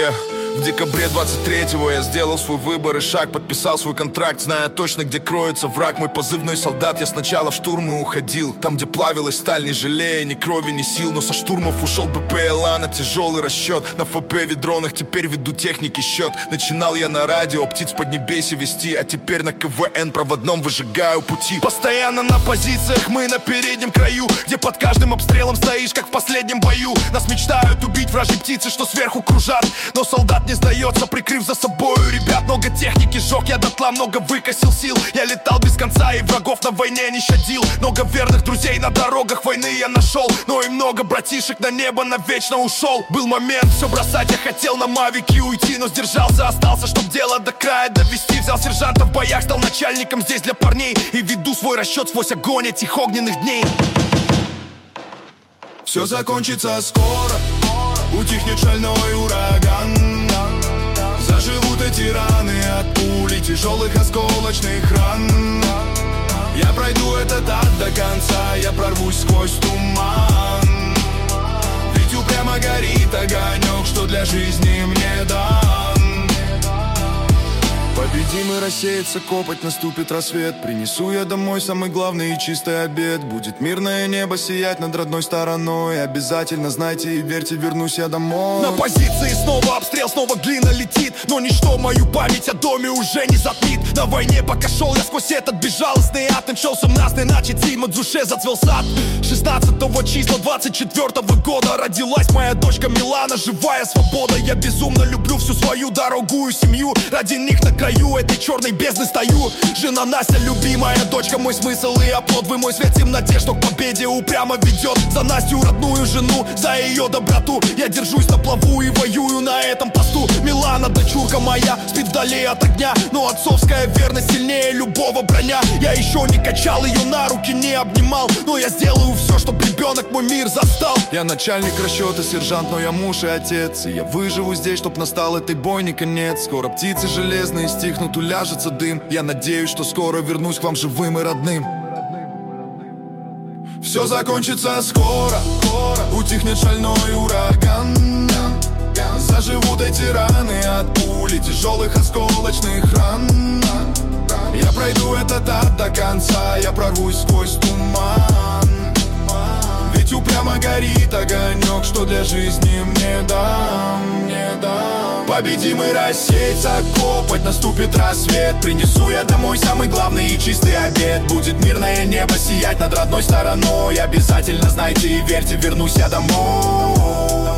В декабре 23-го я сделал свой выбор и шаг, подписал свой контракт, зная точно, где кроется враг. Мой позывной солдат, я сначала в штурм и уходил. Там, где плавилась сталь, не жалея ни крови, ни сил. Но со штурмов ушел БПЛА на тяжелый расчет. На ФП ведронах теперь веду техники счет. Начинал я на радио птиц Поднебесья вести, а теперь на КВН проводном выжигаю пути. Постоянно на позициях, мы на переднем краю, где под каждым обстрелом стоишь, как в последнем бою. Нас мечтают убить вражьи птицы, что сверху кружат, но солдат не сдается, прикрыв за собою ребят. Много техники сжег я дотла, много выкосил сил. Я летал без конца и врагов на войне не щадил. Много верных друзей на дорогах войны я нашел, но и много братишек на небо навечно ушел. Был момент все бросать, я хотел на мавике уйти, но сдержался, остался, чтоб дело до края довести. Взял сержанта в боях, стал начальником здесь для парней и веду свой расчет сквозь огонь этих огненных дней. Все закончится скоро, утихнет шальной ураган. Заживут эти раны от пули, тяжелых осколочных ран. Я пройду этот ад до конца, я прорвусь сквозь туман. Ведь упрямо горит огонек, что для жизни мне дан. Победим и рассеется копоть, наступит рассвет. Принесу я домой самый главный и чистый обед. Будет мирное небо сиять над родной стороной. Обязательно знайте и верьте, вернусь я домой. На позиции снова обстрел, снова глина летит, но ничто мою память о доме уже не затмит. На войне пока шел я сквозь этот безжалостный ад. Начал 17-й, начать 7 в душе зацвел сад. 16 числа 24-го года родилась моя дочка Милана, живая свобода. Я безумно люблю всю свою дорогую семью. Ради них на краю этой черной бездны стою. Жена Настя, любимая дочка, мой смысл и оплот. Вы мой свет в темноте, что к победе упрямо ведет. За Настю, родную жену, за ее доброту я держусь на плаву и воюю на этом посту. Милана, дочурка моя, спит вдали от огня, но отцовская верность сильнее любого броня. Я еще не качал ее на руки, не обнимал, но я сделаю все, чтоб ребенок мой мир застал. Я начальник расчета, сержант, но я муж и отец. И я выживу здесь, чтоб настал этой бойне конец. Скоро птицы железные стихнут, уляжется дым. Я надеюсь, что скоро вернусь к вам живым и родным. Все закончится скоро, утихнет шальной ураган. Заживут эти раны от пули, тяжелых осколочных ран. Я пройду этот ад до конца, я прорвусь сквозь туман. Ведь упрямо горит огонек, что для жизни мне дам, не дам. Победим и рассеется копоть, наступит рассвет. Принесу я домой самый главный и чистый обед. Будет мирное небо сиять над родной стороной. Обязательно знайте и верьте, вернусь я домой.